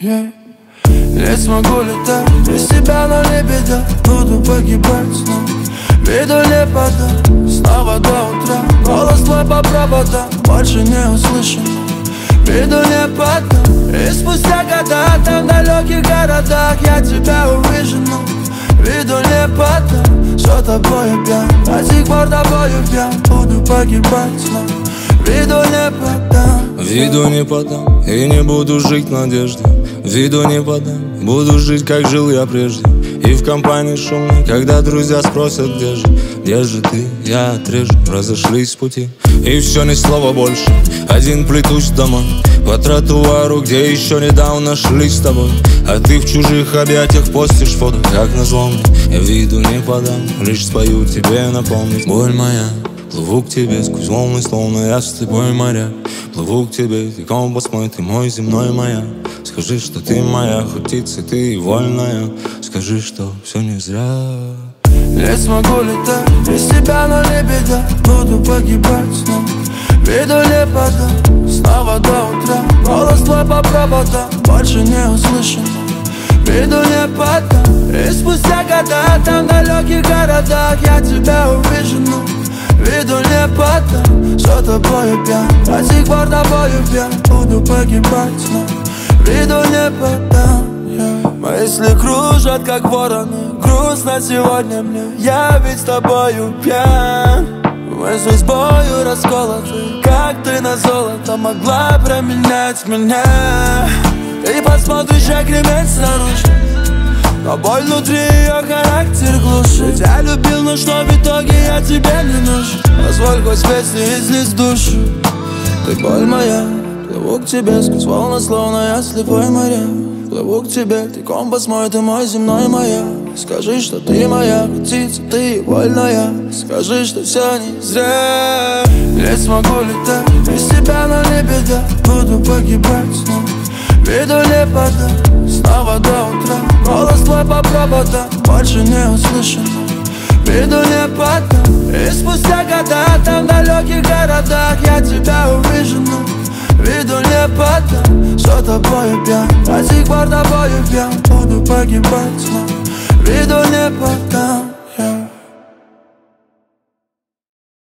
Не смогу летать без тебя, но не беда. Буду погибать снова, виду не подам. Снова до утра, голос твой по проводам. Больше не услышим, виду не подам. И спустя года там в далеких городах я тебя увижу, но виду не подам. Что тобою пьян, до сих пор тобою пьян. Буду погибать снова, виду не подам. Виду не подам и не буду жить в надежде. Виду не подам, буду жить, как жил я прежде. И в компании шумной, когда друзья спросят, где же ты, я отрежу. Разошлись пути, и все, ни слова больше. Один плетусь домой, по тротуару, где еще недавно шли с тобой. А ты в чужих объятиях постишь фото, как назло мне. Я виду не подам, лишь спою тебе напомнить. Боль моя, плыву к тебе сквозь волны, словно я с тобой моря. Плыву к тебе, ты компас мой, ты мой земной маяк. Скажи, что ты моя, хоть птица, ты вольная. Скажи, что все не зря. Не смогу летать без тебя, но не беда. Буду погибать снова, виду не подам. Снова до утра, голос твой по проводам. Больше не услышим, виду не подам. И спустя года там в далеких городах я тебя увижу, но виду не подам. Что тобою пьян, до сих пор тобою пьян. Буду погибать снова, виду не подам. Мысли кружат, как вороны. Грустно сегодня мне, я ведь с тобою пьян. Мысли с бою расколоты, как ты на золото могла променять меня. Ты посмотришь, как ремень снаружи, но боль внутри ее характер глушит. Я любил, но что в итоге я тебе не нужен. Позволь хоть песни излить душу. Ты боль моя, плыву к тебе сквозь волны, словно я слепой моря. Плыву к тебе, ты компас мой, ты мой земной маяк. Скажи, что ты моя птица, ты вольная. Скажи, что все не зря. Не смогу летать без тебя, но не беда. Буду погибать снова, виду не подам. Снова до утра, голос твой по проводам. Больше не услышим, виду не подам. И спустя года там в далеких городах я тебя увижу, но виду не подам. Что тобою пьян, до сих пор тобою пьян. Буду погибать снова, виду не подам.